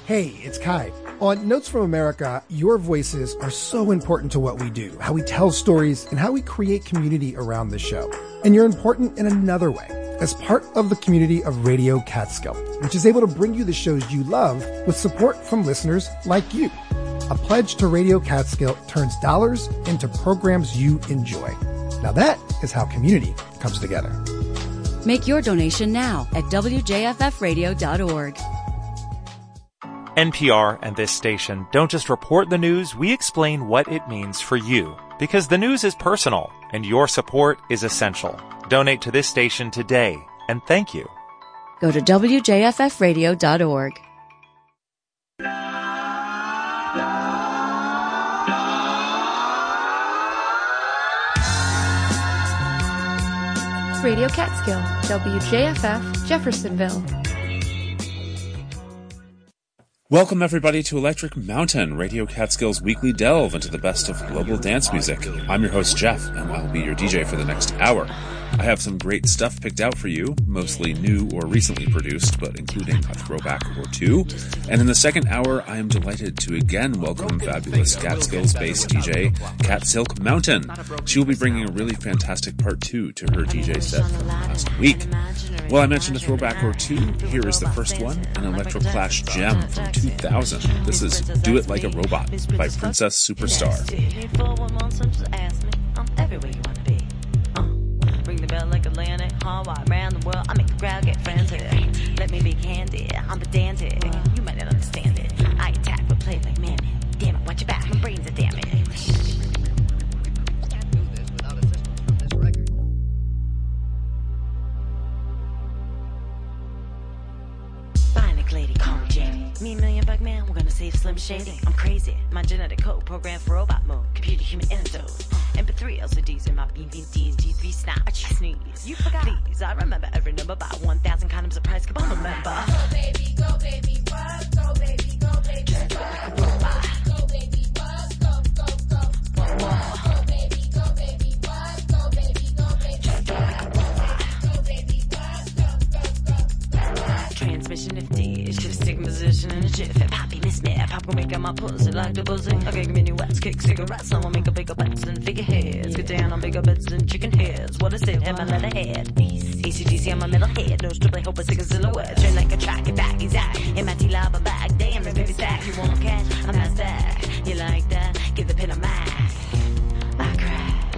Hey, it's Kai. On Notes from America, your voices are so important to what we do, how we tell stories, and how we create community around the show. And you're important in another way, as part of the community of Radio Catskill, which is able to bring you the shows you love with support from listeners like you. A pledge to Radio Catskill turns dollars into programs you enjoy. Now that is how community comes together. Make your donation now at wjffradio.org. NPR and this station don't just report the news, we explain what it means for you. Because the news is personal, and your support is essential. Donate to this station today, and thank you. Go to wjffradio.org. Radio Catskill, WJFF, Jeffersonville. Welcome, everybody, to Electric Mountain, Radio Catskill's weekly delve into the best of global dance music. I'm your host, Jeff, and I'll be your DJ for the next hour. I have some great stuff picked out for you, mostly new or recently produced, but including a throwback or two. And in the second hour, I am delighted to again welcome fabulous Catskills-based DJ, Cat Silk Mountain. She will be bringing a really fantastic part two to her DJ set from last week. Well, I mentioned a throwback or two. Here is the first one, an Electroclash gem from 2000. This is Do It Like a Robot by Princess Superstar. Ring the bell like Atlantic, hard around the world. I make the crowd get frantic. Let me be candid, I'm pedantic. You might not understand it. I attack but play like man. Damn it, watch your back, my brains are damaged. Can't do this without assistance from this record. Bionic lady, call me Jamie. Me and Million Bug Man, we're gonna save Slim Shady. I'm crazy, my genetic code programmed for robot mode. Computer human antidote. MP3 LCDs in my BVDs, G3 snap, I sneeze. You forgot. Please, I remember every number by 1,000 condoms a price, come on, remember. Go baby, what? Go baby, just do it like a robot. Go baby, what? Go. Whoa. Go baby, what? Go baby, just do it like a robot. Go baby, what? Go. Transmission nifty, shift stick position in a jiff. Poppy miss me, pop gon' make out my pussy like the buzzing. Okay, give me new wets, kick cigarettes. I'ma make a bigger bets than figureheads. Get down on bigger bets than chicken heads. What is it? In my letterhead. ACDC on my middle head. No strip, I hope I stick a silhouette. Train like a track, get back, exact. In my T-lava bag. Damn, this baby stack. You want cash? I'm not stack. You like that? Give the pin a Mac. I crash.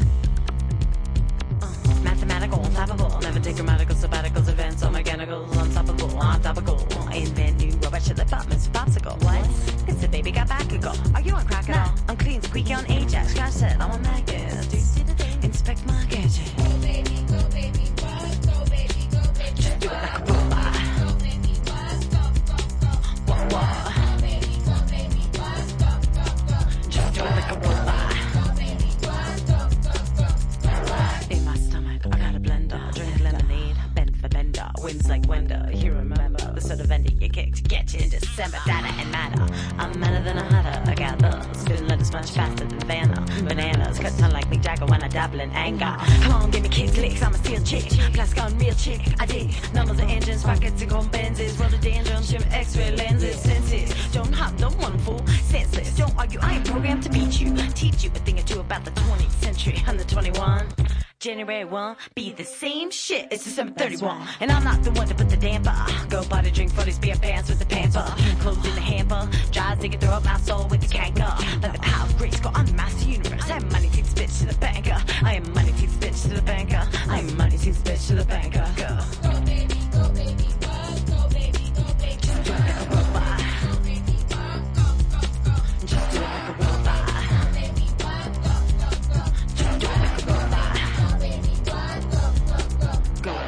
Mathematical, unstoppable. Never take grammatical sabbaticals. Events on mechanicals. Unstoppable, untopical. Invent new robot shit like Batman's popsicle. What? It's a baby got back and go. Are you on crack at all? I'm clean, squeaky on Ajax. Gosh said I'm a magnet. Inspect my gadget. Go baby, what? Go baby, just do it like a robot. Go baby, what? Go. Whoa. Go baby, what? Go. Just do it like a robot. Go baby, what? Go. In my stomach, I got a blender. Drink lemonade, bend for bender. Wins like Wender. You remember the sort of vendor you kicked to get you in December. Data and matter. I'm madder than a hatter. I got those. Spitting letters much faster than Vanna. Bananas cut tongue like Mick Jagger when I dabble in anger. Come on, give me kicks, licks. I'm a steel chick. Plastic on real chick. I dig numbers and engines, rockets and chrome Benzes. Rhododendron, shim X-ray lenses. Senses. Don't hop, no one fool. Senseless. Don't argue. I ain't programmed to beat you. Teach you a thing or two about the 20th century. I'm the 21. January 1, be the same shit. It's December 31, and I'm not the one to put the damper. Go buy the drink for these beer pants with the pamper. Clothes in the hamper, dries nigga throw up my soul with the canker. Like the power of grace, go on the master universe. I am money takes bitch to the banker. I am money takes bitch to the banker. I am money takes bitch to the banker. Go. Go baby, what? Go baby, just do it like a robot. Go baby, what? Go. Just do it like a robot. Go baby, what? Go. Just do it like a robot. Go on.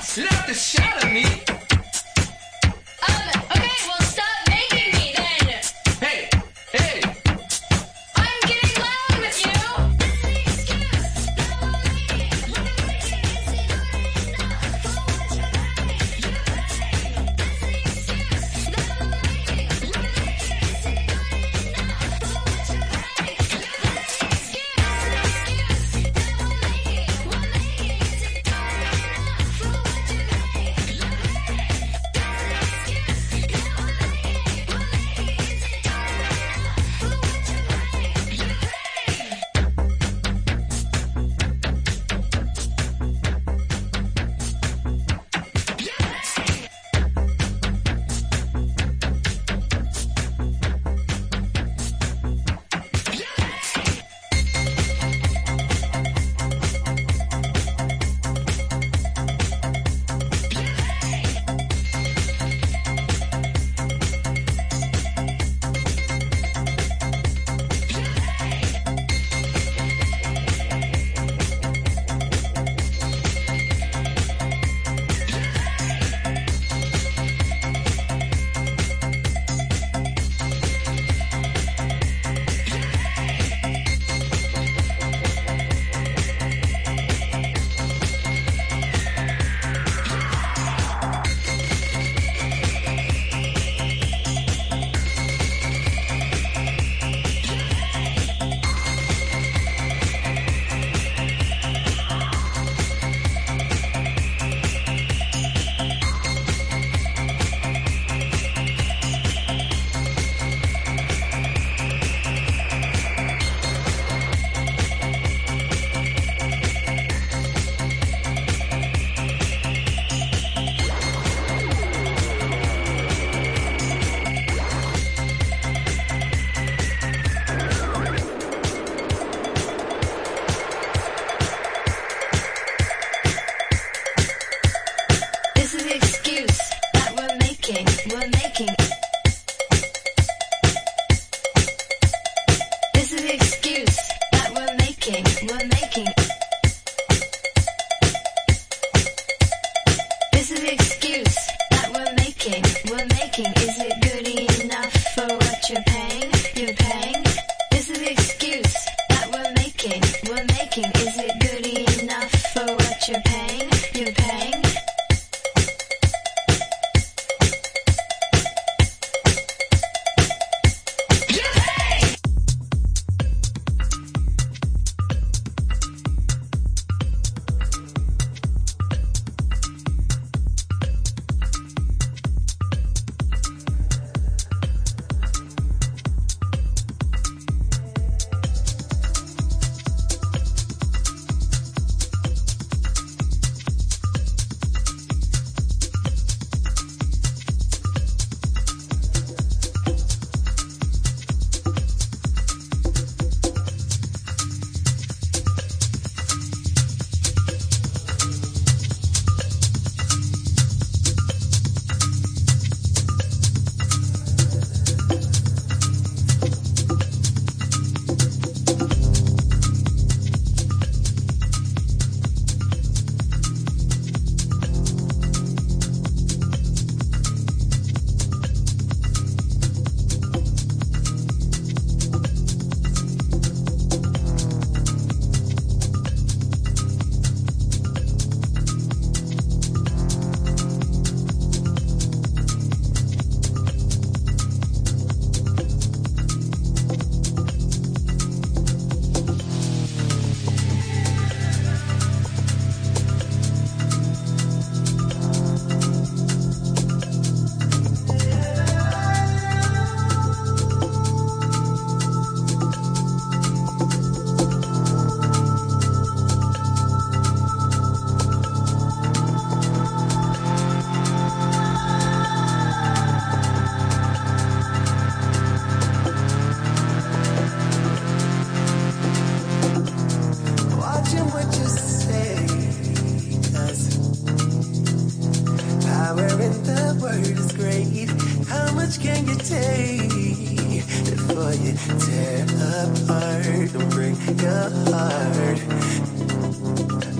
You don't have to shout at me. Okay, well stop making me then. Hey, hey. I'm getting loud with you.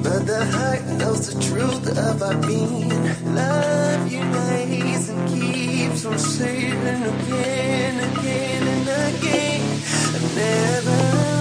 but the heart knows the truth of our being. Love unites and keeps on saving again, again and again. I never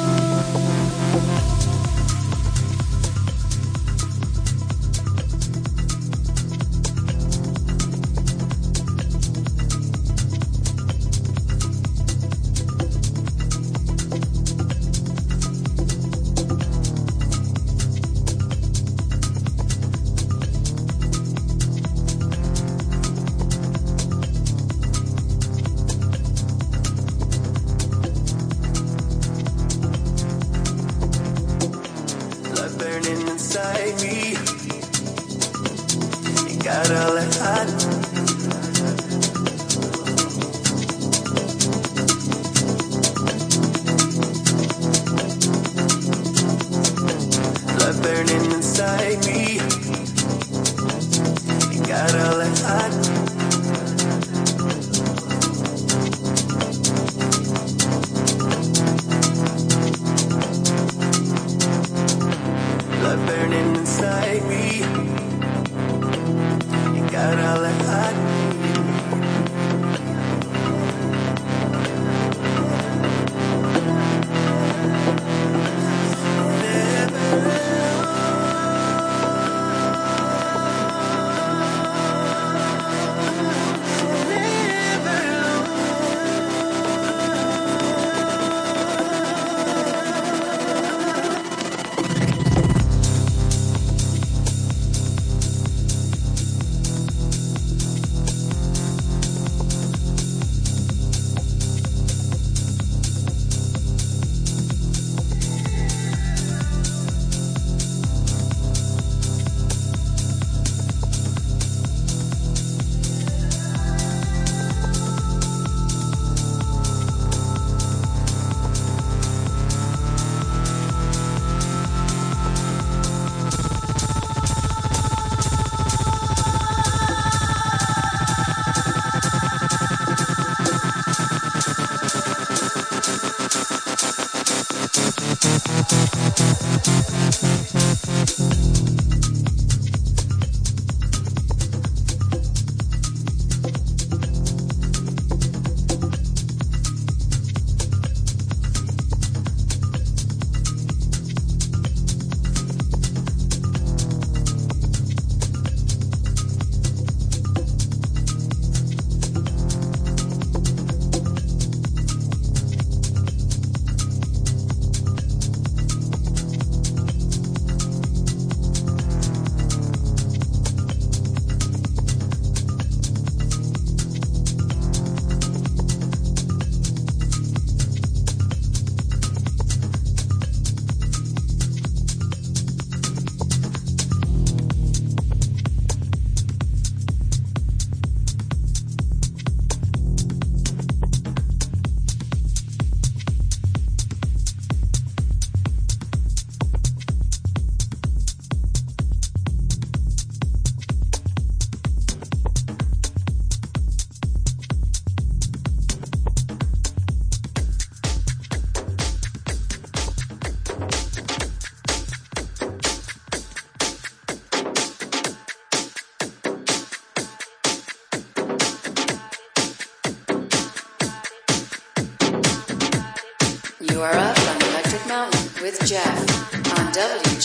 You are up on Electric Mountain with Jeff on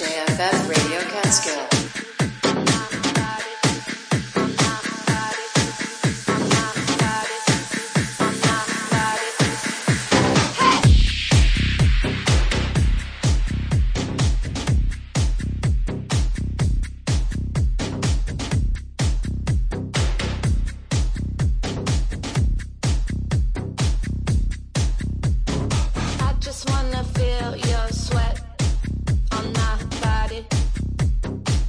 WJFF Radio Catskill. Just wanna feel your sweat on my body.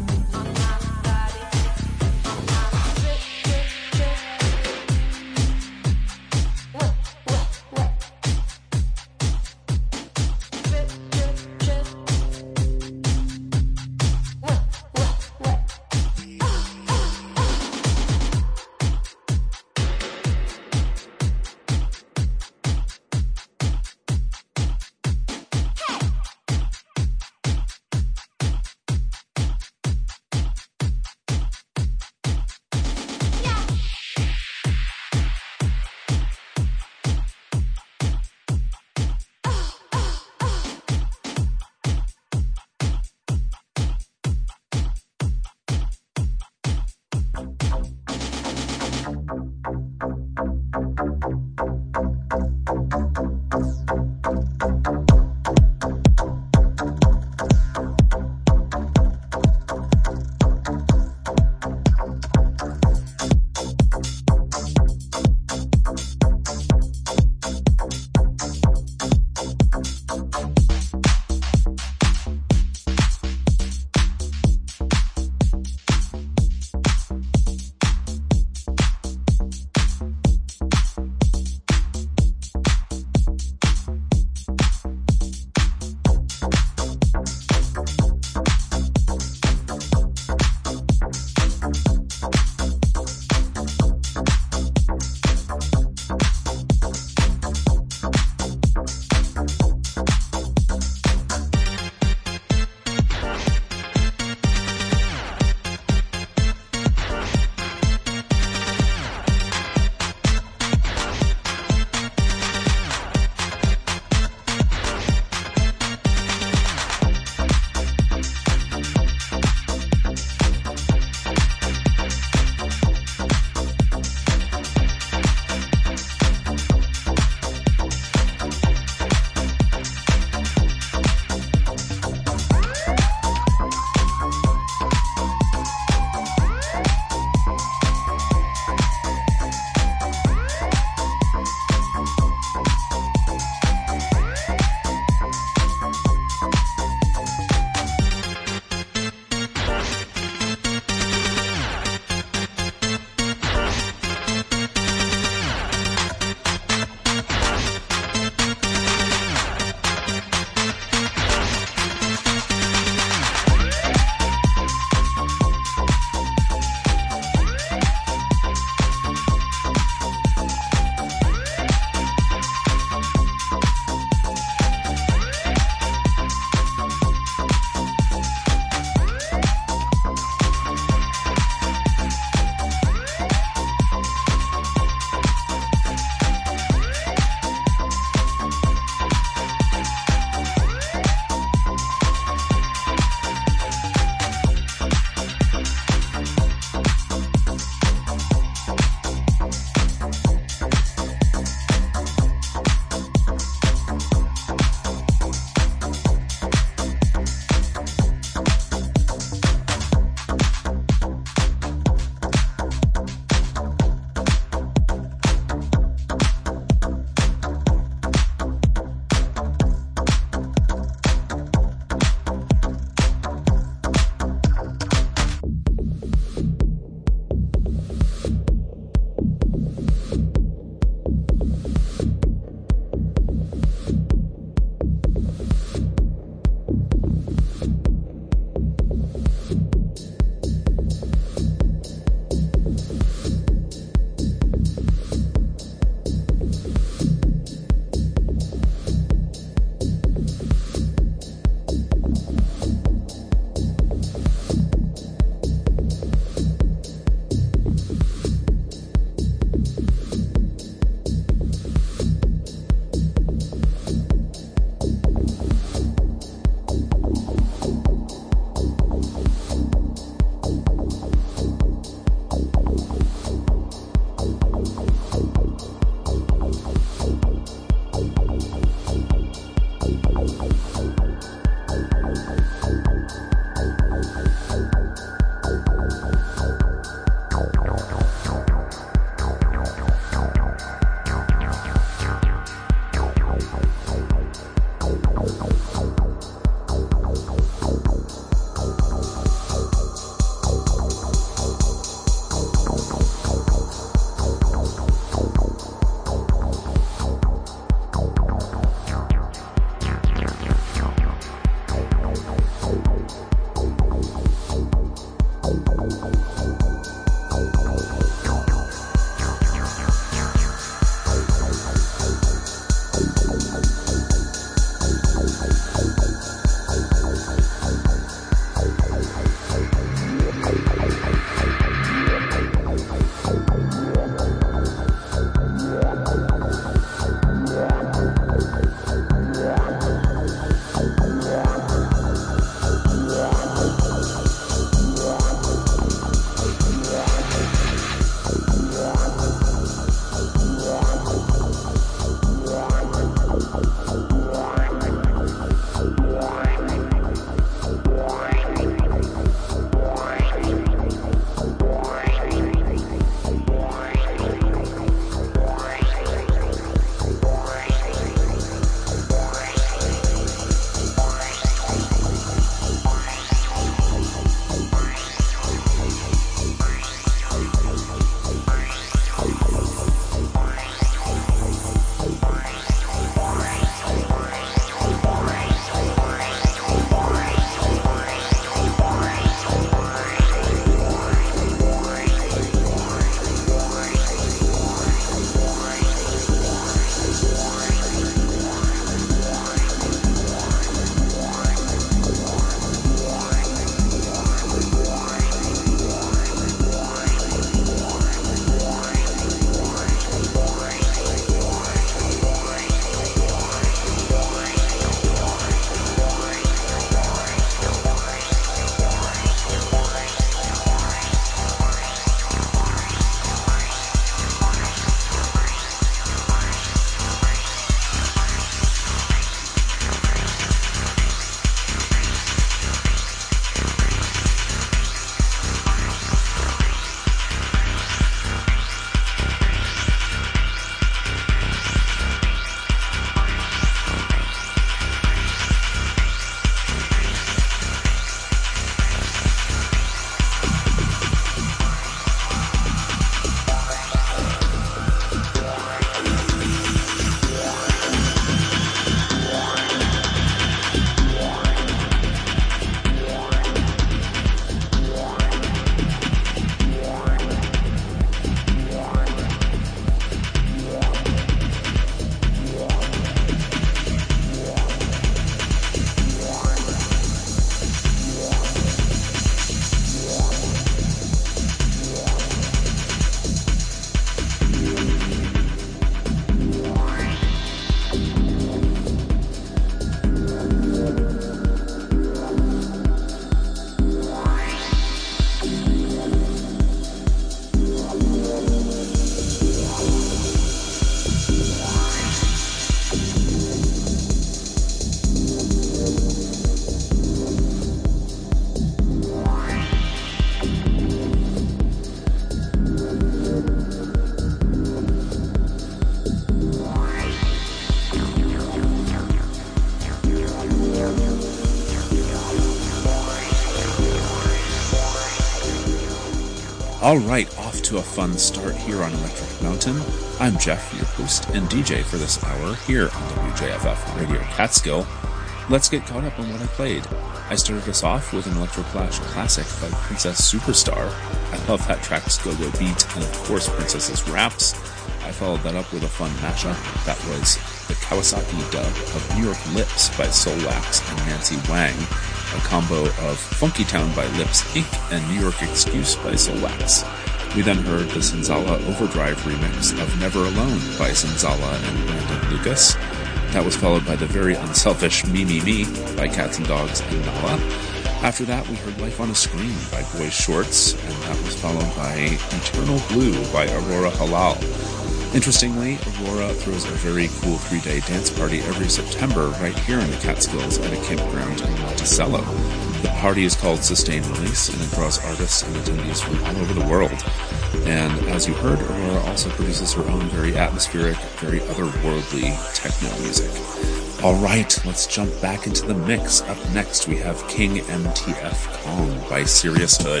All right, off to a fun start here on Electric Mountain. I'm Jeff, your host and DJ for this hour here on WJFF Radio Catskill. Let's get caught up on what I played. I started us off with an Electroclash classic by Princess Superstar. I love that track's go-go beat, and of course Princess's raps. I followed that up with a fun mashup. That was the Kawasaki dub of New York Lips by Soulwax and Nancy Wang, a combo of Funky Town by Lips Inc. and New York Excuse by Soulwax. We then heard the Sinzala Overdrive remix of Never Alone by Sinzala and Brandon Lucas. That was followed by the very unselfish Me Me Me by Cats and Dogs and Nala. After that, we heard Life on a Screen by Boy Shorts, and that was followed by Eternal Blue by Aurora Halal. Interestingly, Aurora throws a very cool 3-day dance party every September right here in the Catskills at a campground in Monticello. The party is called Sustained Release, and it draws artists and attendees from all over the world. And as you heard, Aurora also produces her own very atmospheric, very otherworldly techno music. Alright, let's jump back into the mix. Up next, we have King MTF Kong by Serious Hood.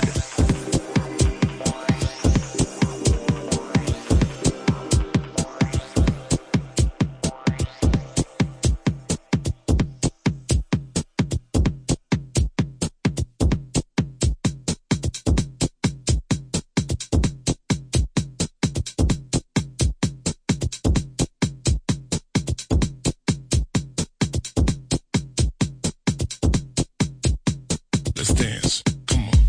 Let's dance. Come on.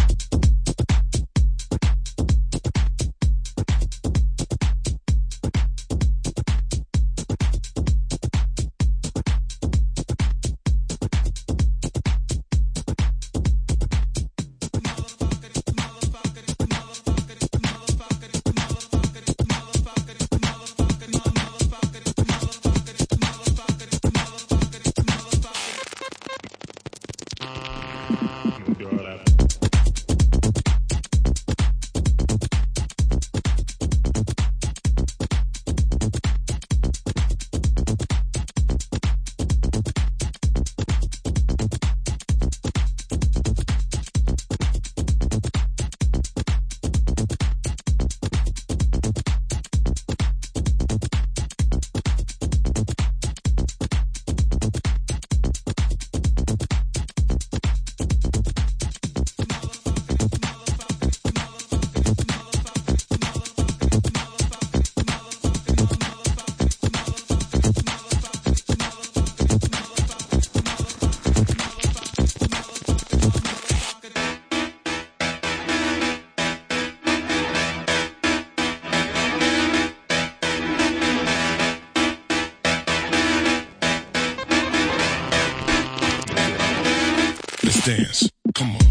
Dance. Come on.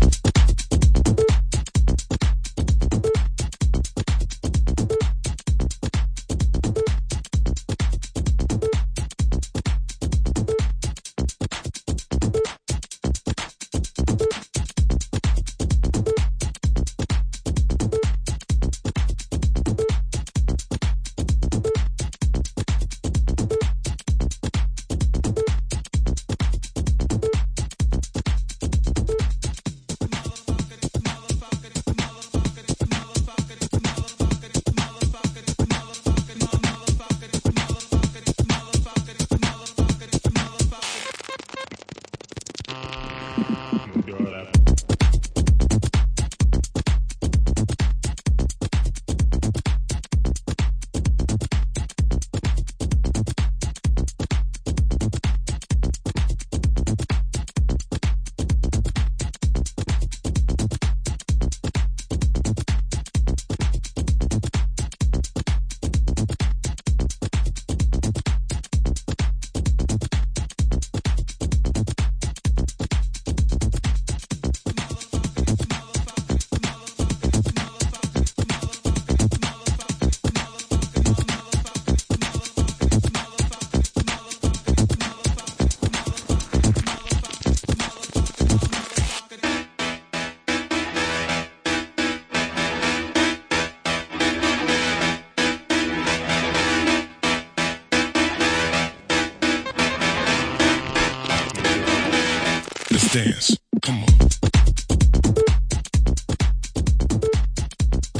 Dance. Come on.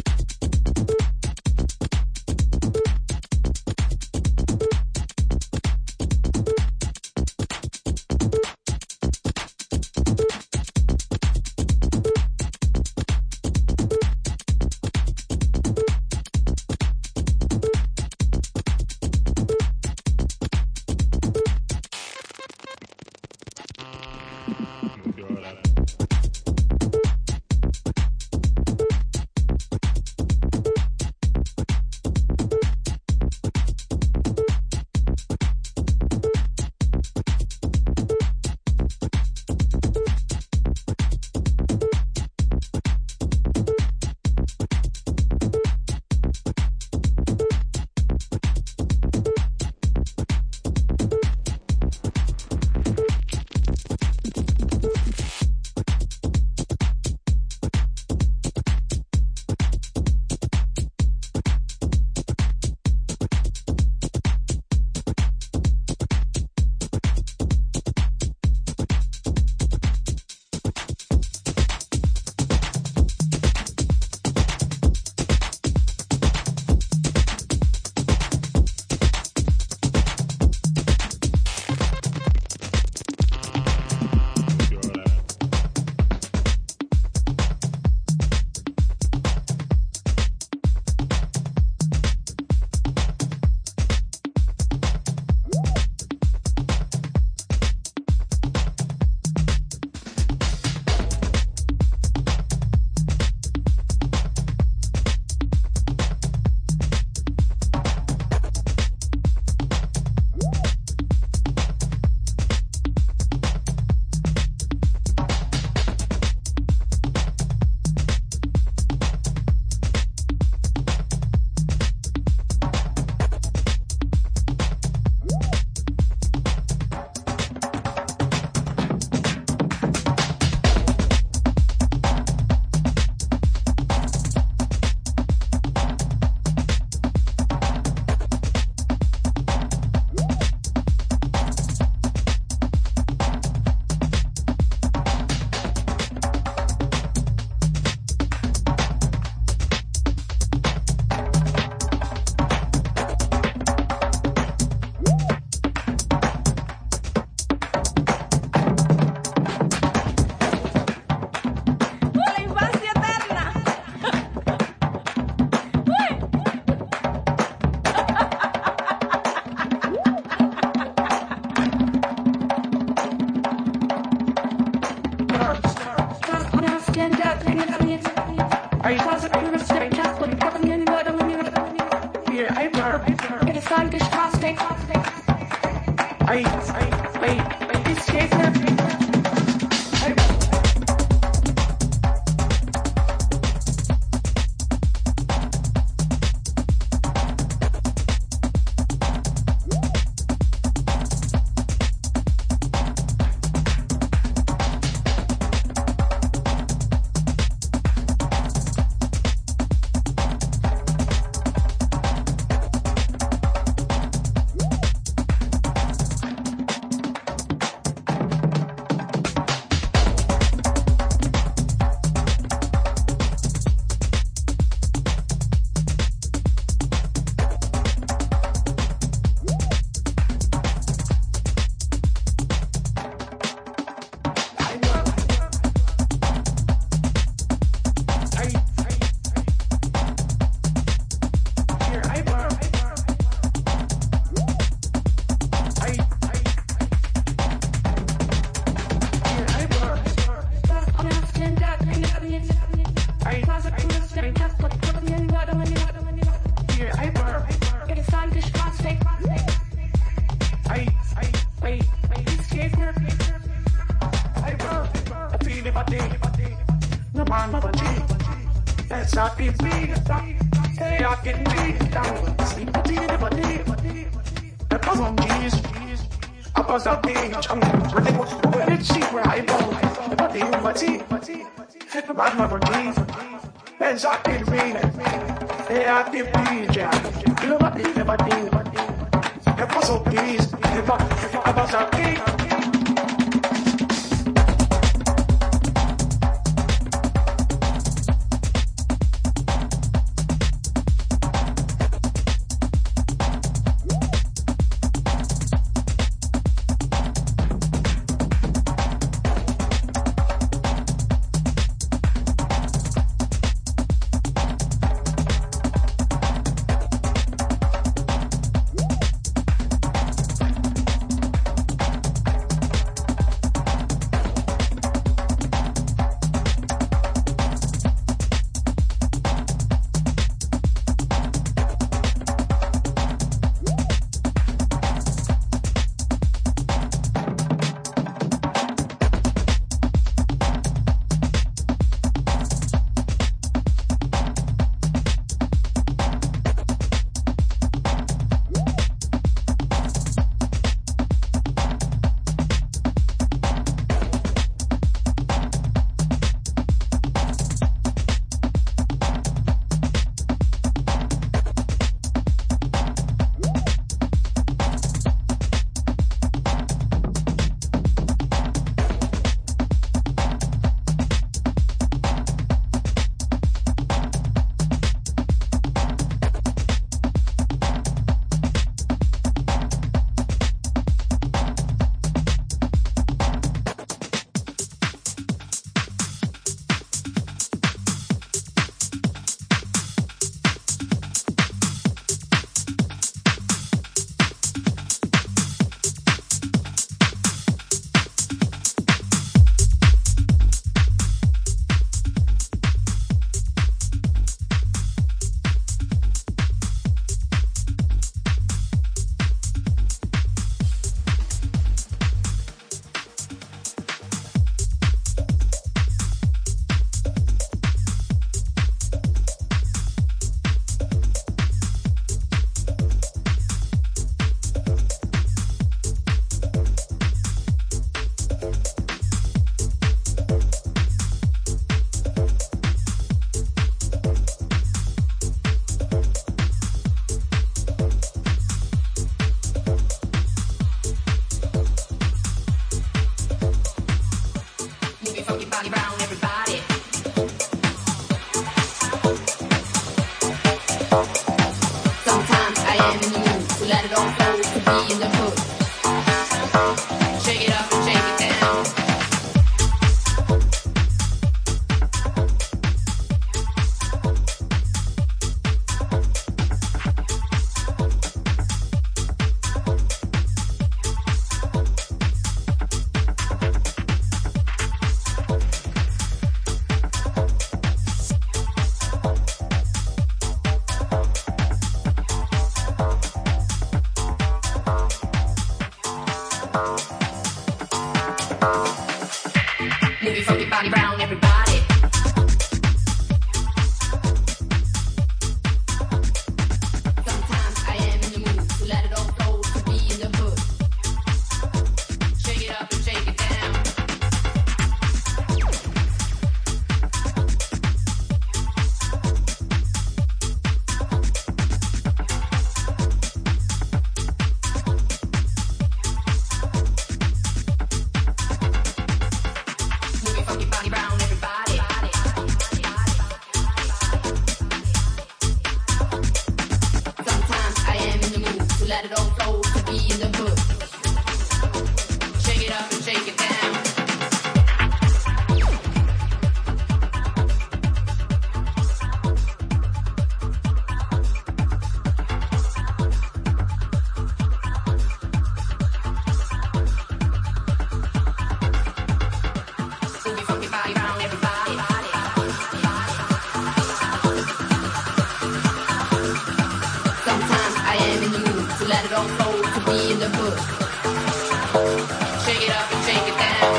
don't hold to be in the book. Shake it up and shake it down.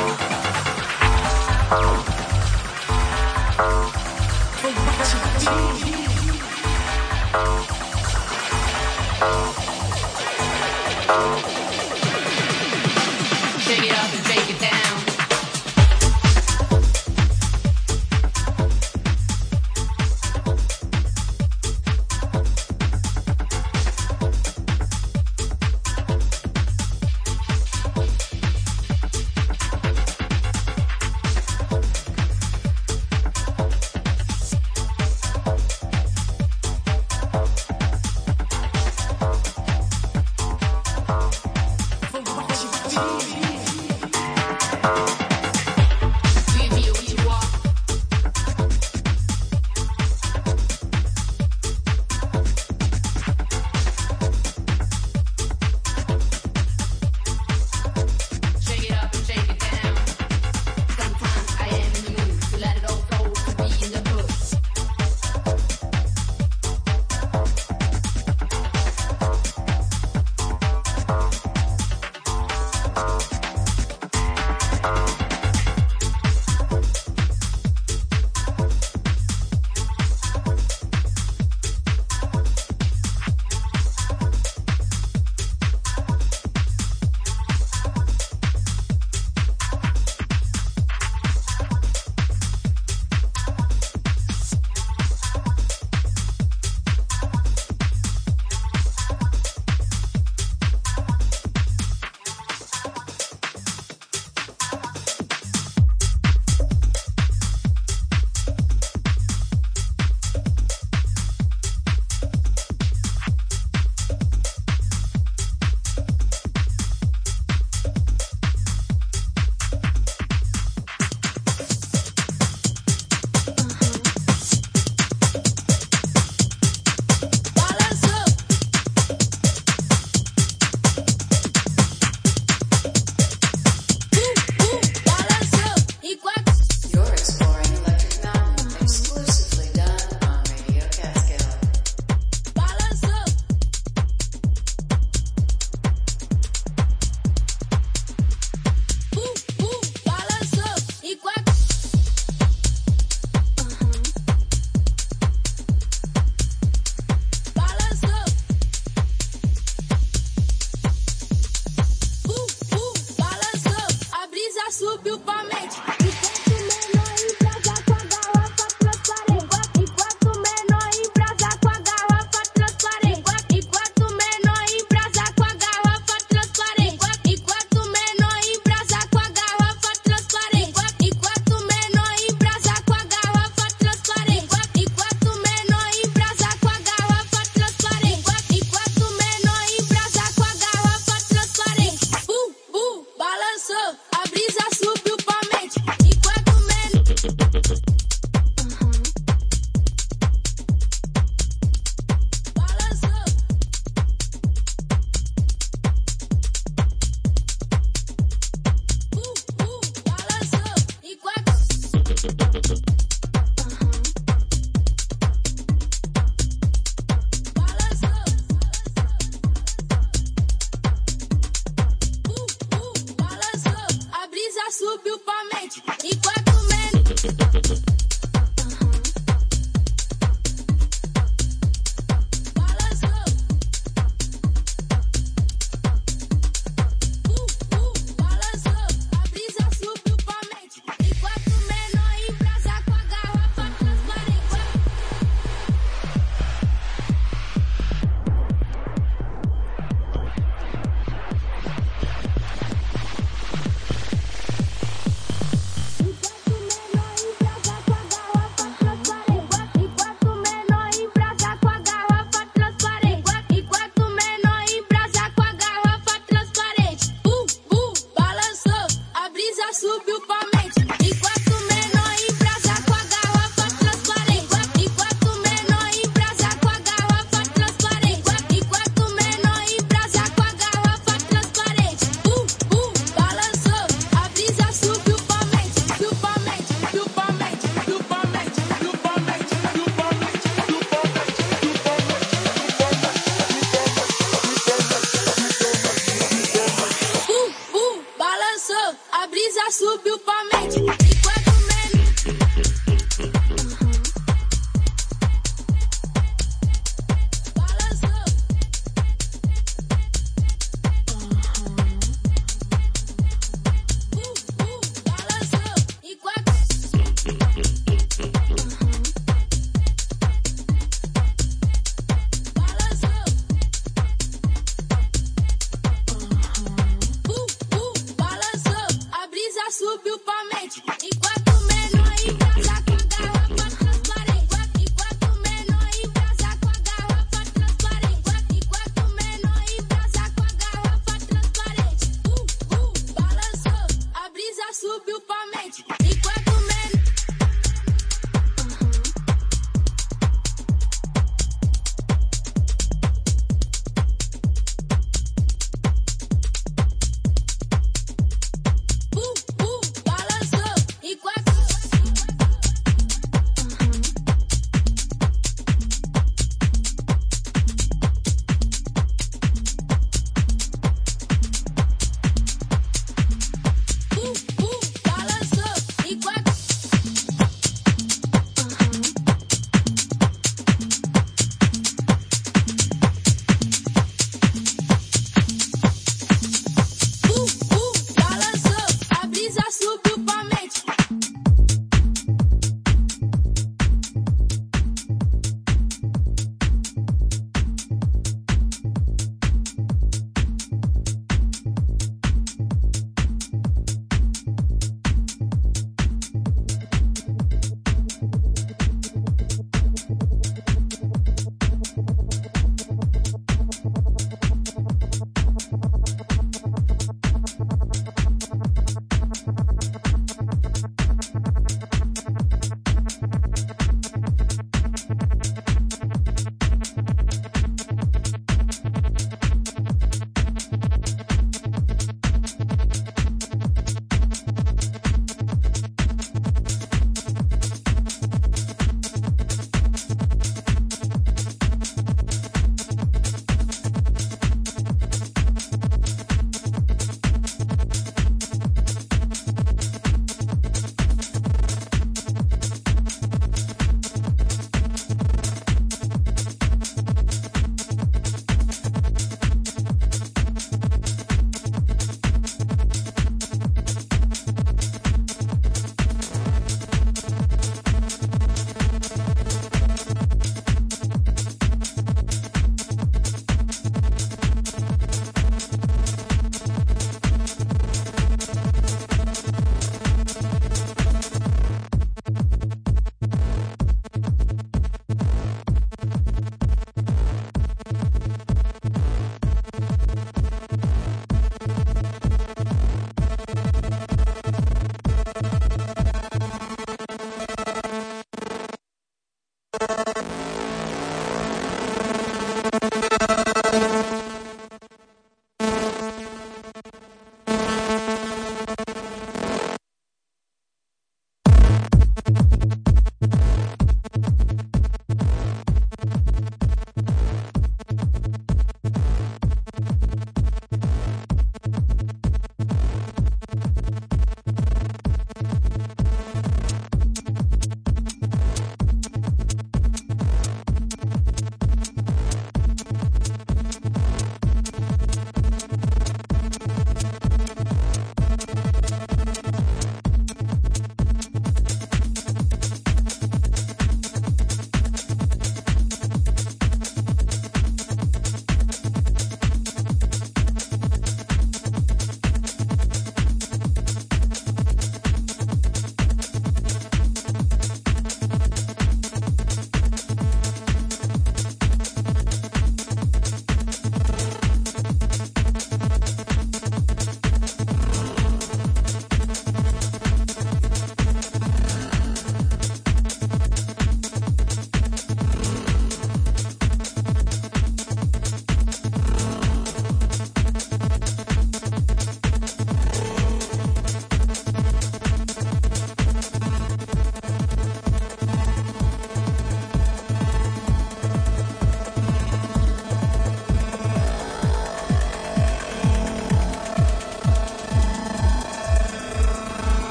Shake it up and shake it down.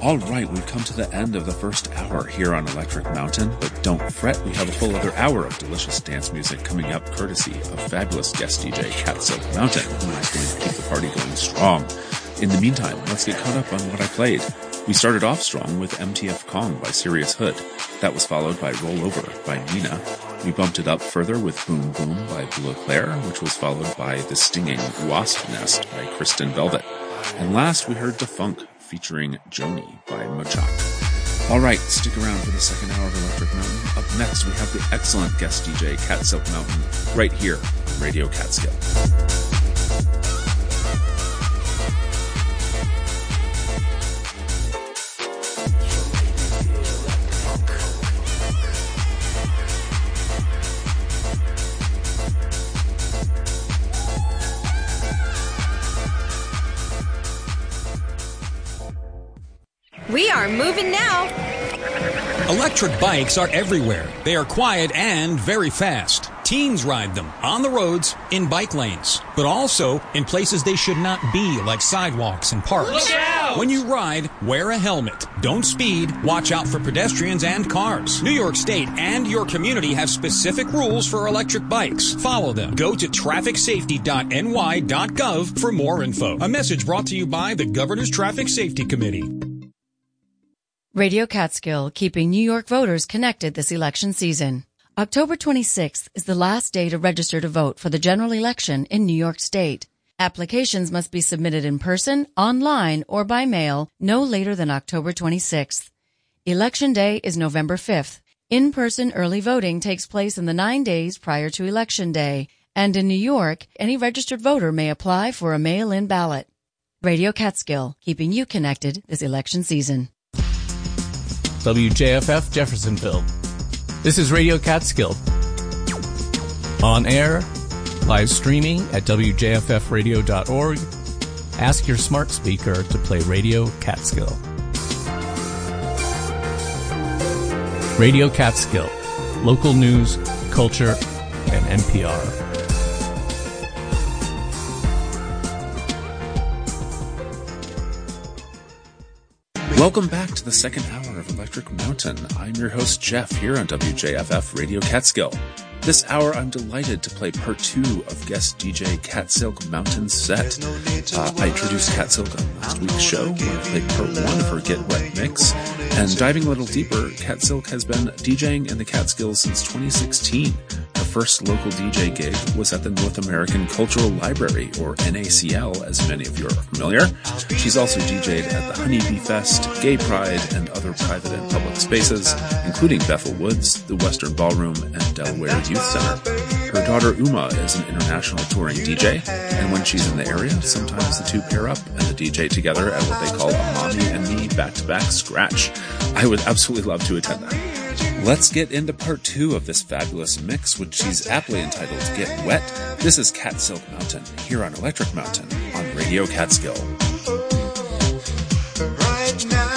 All right, we've come to the end of the first hour here on Electric Mountain, but don't fret, we have a full other hour of delicious dance music coming up courtesy of fabulous guest DJ Cat Silk Mountain, who is going to keep the party going strong. In the meantime, let's get caught up on what I played. We started off strong with MTF Kong by Sirius Hood. That was followed by Roll Over by Nina. We bumped it up further with Boom Boom by Blue Eclair, which was followed by The Stinging Wasp Nest by Kristen Velvet. And last we heard Defunk featuring Joni by Machak. All right, stick around for the second hour of Electric Mountain. Up next, we have the excellent guest DJ Cat Silk Mountain right here on Radio Catskill. We are moving now. Electric bikes are everywhere. They are quiet and very fast. Teens ride them on the roads, in bike lanes, but also in places they should not be, like sidewalks and parks. Look out! When you ride, wear a helmet. Don't speed. Watch out for pedestrians and cars. New York State and your community have specific rules for electric bikes. Follow them. Go to trafficsafety.ny.gov for more info. A message brought to you by the Governor's Traffic Safety Committee. Radio Catskill, keeping New York voters connected this election season. October 26th is the last day to register to vote for the general election in New York State. Applications must be submitted in person, online, or by mail no later than October 26th. Election Day is November 5th. In-person early voting takes place in the 9 days prior to Election Day. And in New York, any registered voter may apply for a mail-in ballot. Radio Catskill, keeping you connected this election season. WJFF Jeffersonville. This is Radio Catskill. On air, live streaming at WJFFradio.org. Ask your smart speaker to play Radio Catskill. Radio Catskill. Local news, culture, and NPR. Welcome back to the second hour of Electric Mountain. I'm your host, Jeff, here on WJFF Radio Catskill. This hour, I'm delighted to play part 2 of guest DJ Cat Silk Mountain's set. I introduced Cat Silk on last week's show when I played part 1 of her Get Wet mix. And diving a little deeper, Cat Silk has been DJing in the Catskills since 2016. Her first local DJ gig was at the North American Cultural Library, or NACL, as many of you are familiar. She's also DJ'd at the Honeybee Fest, Gay Pride, and other private and public spaces, including Bethel Woods, the Western Ballroom, and Delaware Youth Center. Her daughter Uma is an international touring DJ, and when she's in the area, sometimes the two pair up and the DJ together at what they call a Mommy and Me back-to-back scratch. I would absolutely love to attend that. Let's get into part 2 of this fabulous mix, which she's aptly entitled Get Wet. This is Cat Silk Mountain, here on Electric Mountain, on Radio Catskill. Right now.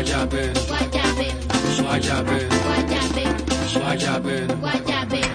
Guayabin, Guayabin, Guayabin, Guayabin, Guayabin, Guayabin.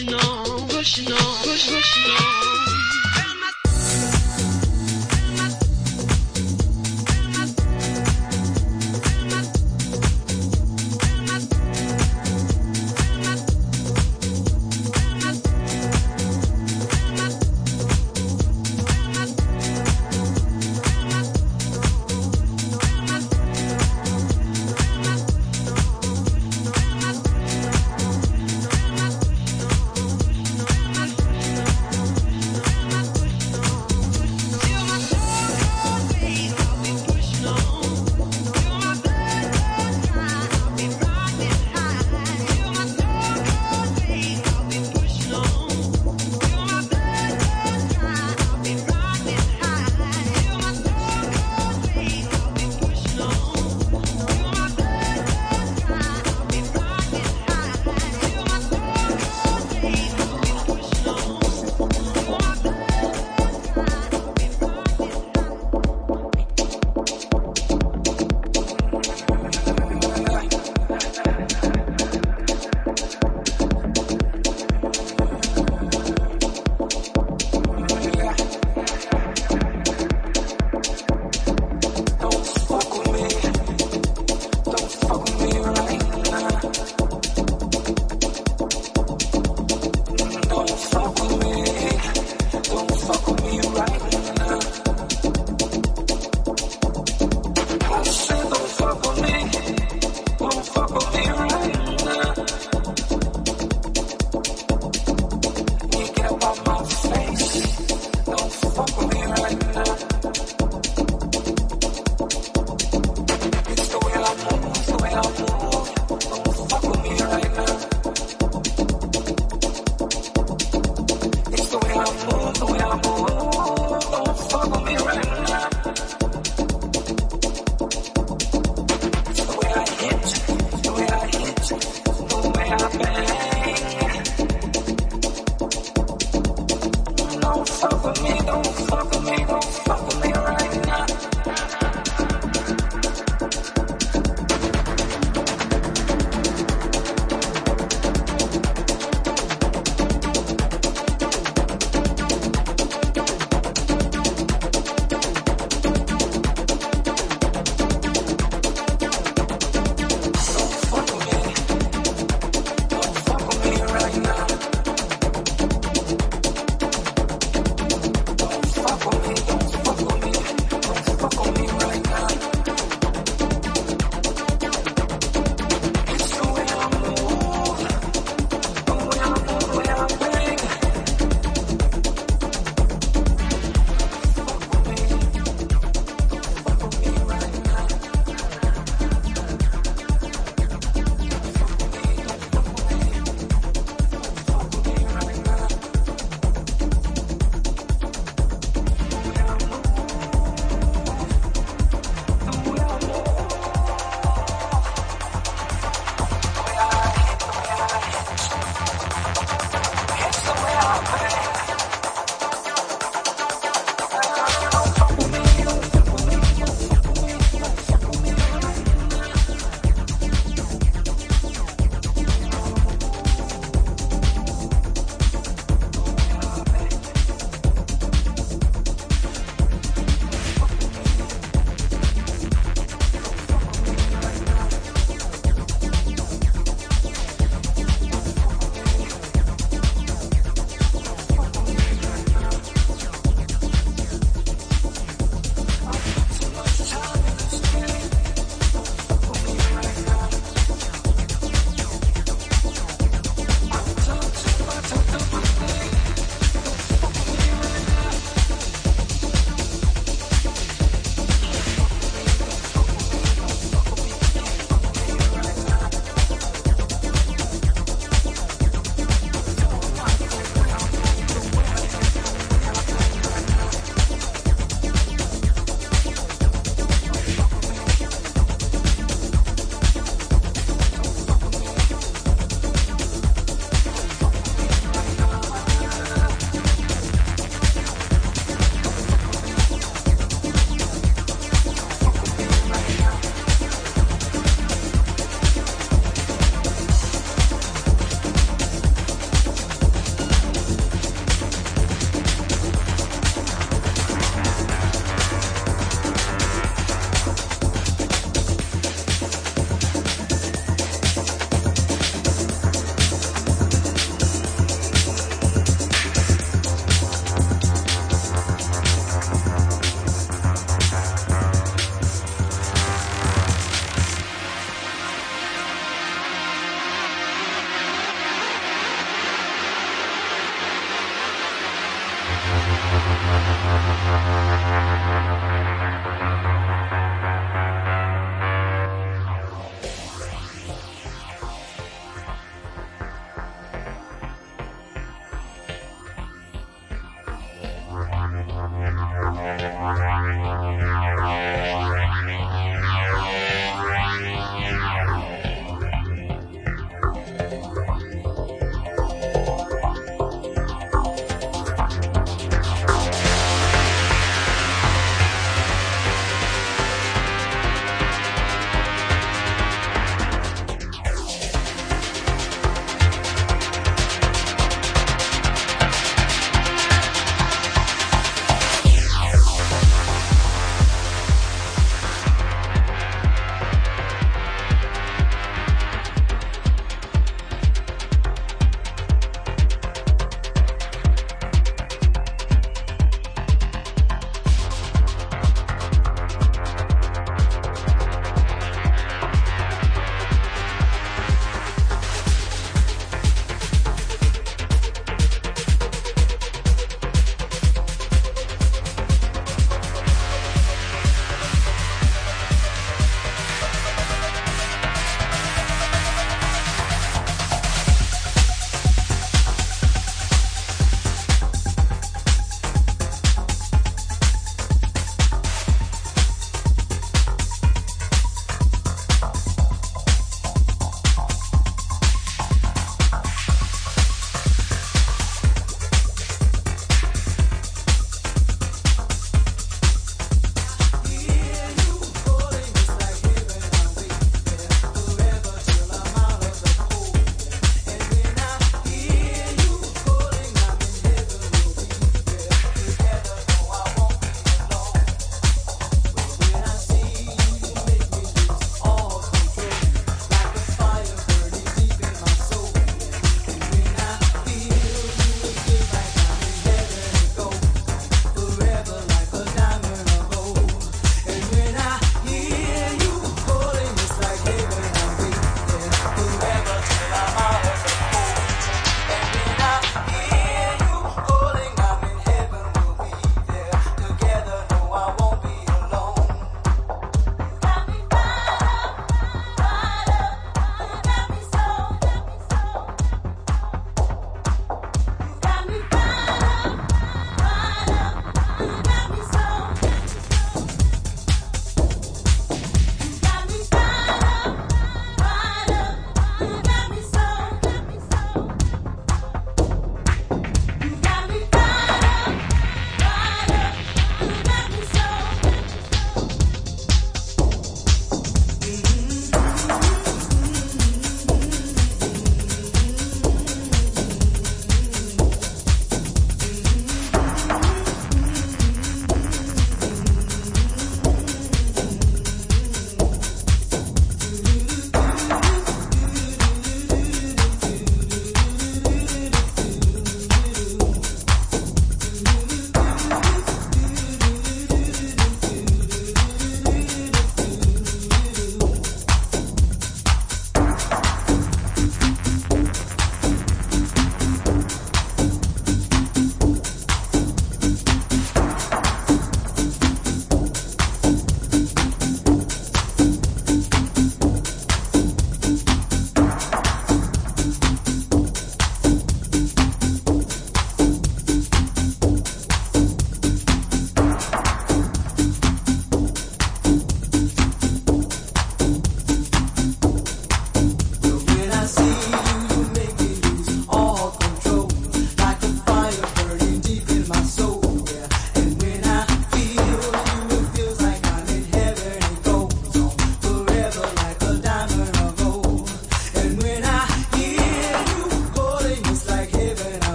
pushing on, pushing on, pushing on.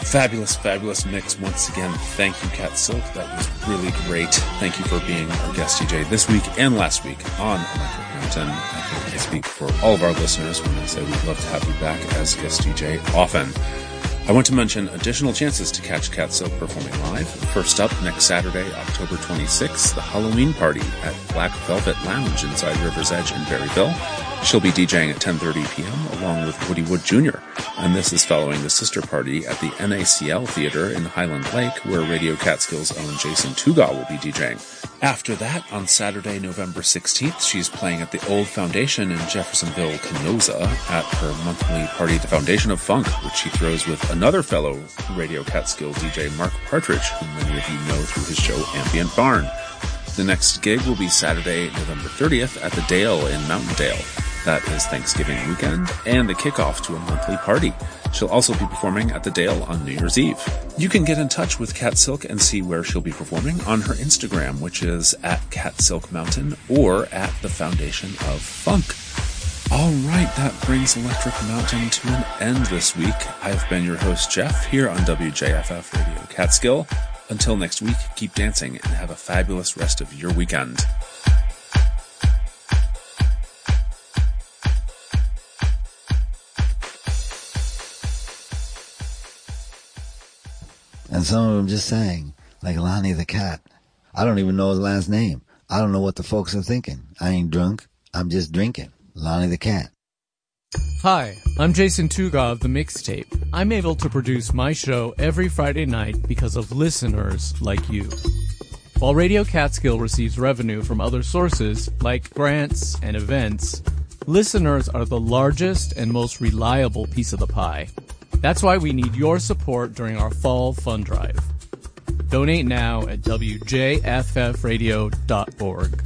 Fabulous mix once again. Thank you, Cat Silk. That was really great. Thank you for being our guest DJ this week and last week on Electric Mountain. I think I speak for all of our listeners when I say we'd love to have you back as guest DJ often. I want to mention additional chances to catch Cat Silk performing live. First up, next Saturday, October 26th, the Halloween party at Black Velvet Lounge inside River's Edge in Berryville. She'll be DJing at 10:30 p.m. along with Woody Wood Jr., and this is following the sister party at the NACL Theater in Highland Lake, where Radio Catskills' own Jason Tuga will be DJing. After that, on Saturday, November 16th, she's playing at the Old Foundation in Jeffersonville, Canosa, at her monthly party, The Foundation of Funk, which she throws with another fellow Radio Catskill DJ, Mark Partridge, who many of you know through his show Ambient Barn. The next gig will be Saturday, November 30th at the Dale in Mountaindale. That is Thanksgiving weekend and the kickoff to a monthly party. She'll also be performing at the Dale on New Year's Eve. You can get in touch with Cat Silk and see where she'll be performing on her Instagram, which is at Cat Silk Mountain or at the Foundation of Funk. All right, that brings Electric Mountain to an end this week. I've been your host, Jeff, here on WJFF Radio Catskill. Until next week, keep dancing and have a fabulous rest of your weekend. And some of them just sang, like Lonnie the Cat. I don't even know his last name. I don't know what the folks are thinking. I ain't drunk. I'm just drinking. Lonnie the Cat. Hi, I'm Jason Tuga of The Mixtape. I'm able to produce my show every Friday night because of listeners like you. While Radio Catskill receives revenue from other sources, like grants and events, listeners are the largest and most reliable piece of the pie. That's why we need your support during our fall fund drive. Donate now at wjffradio.org.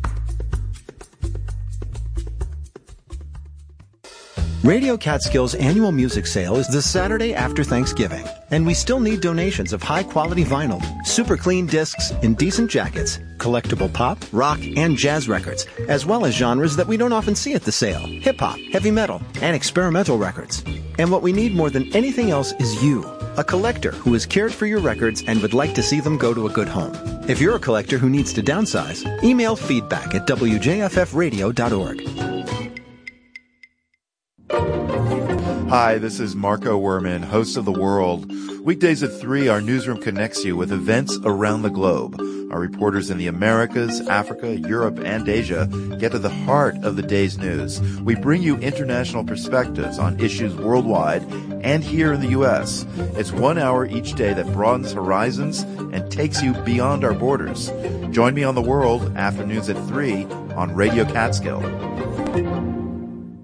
Radio Catskill's annual music sale is the Saturday after Thanksgiving, and we still need donations of high-quality vinyl, super clean discs, indecent jackets, collectible pop, rock, and jazz records, as well as genres that we don't often see at the sale, hip-hop, heavy metal, and experimental records. And what we need more than anything else is you, a collector who has cared for your records and would like to see them go to a good home. If you're a collector who needs to downsize, email feedback at wjffradio.org. Hi, this is Marco Werman, host of The World. Weekdays at 3, our newsroom connects you with events around the globe. Our reporters in the Americas, Africa, Europe, and Asia get to the heart of the day's news. We bring you international perspectives on issues worldwide and here in the U.S. It's 1 hour each day that broadens horizons and takes you beyond our borders. Join me on The World, afternoons at 3 on Radio Catskill.